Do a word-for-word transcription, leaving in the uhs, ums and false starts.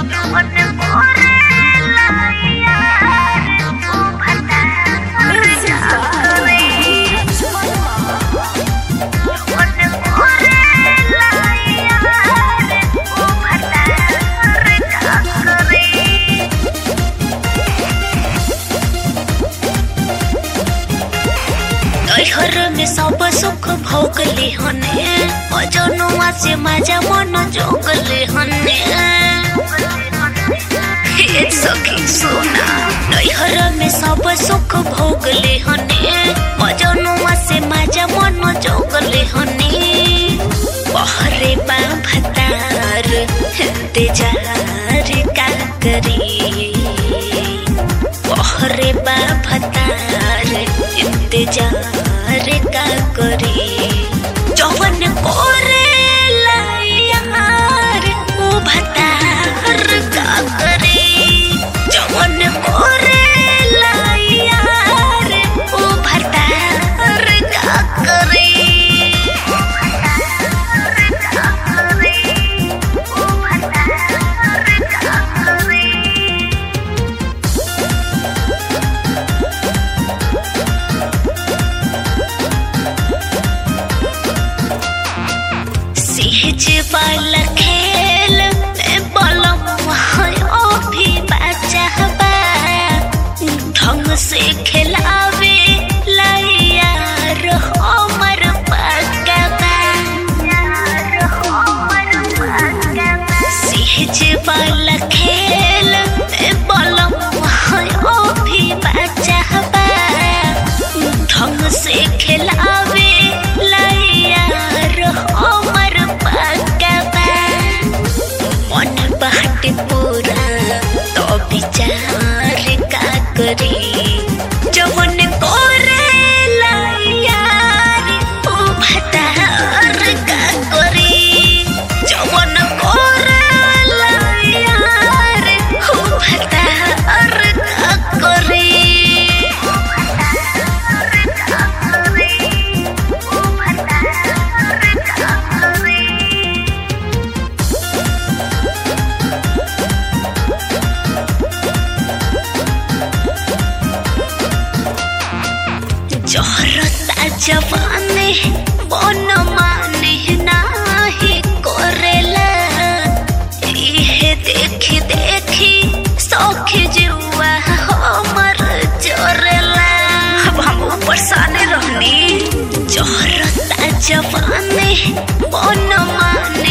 घर में सब सुख भोगले हने अजनुआ से मजा मन जोगले हने हे सखी सोना घर में सब सुख भोगले हने अजनुआ से मजा मन जोगले हने बहरे बा भतार इंतजार का करी बहरे बा भतार इंतजार का करी जवन कोरेला यार वो भतार का करी जवन कोरेला यार वो भतार का करी वाला खेल में बलम ओ भी बच्चा बा ढंग से खिलावे यार हमर पक्का सीज वाला खेल में बलम ओ भी बच्चा बा ढंग से खिलावे यार हमर पूरा तो विचार का करी जवन कोरेला यार ओ भतार का करी जवन कोरेला यार ओ भतार का करी जोहरता जवाने बन माने नाही कोरेला इहे देखी देखी सौखी जुआ हमर जोरेला अब हम परेशान रहनी जोहरता जवाने बन माने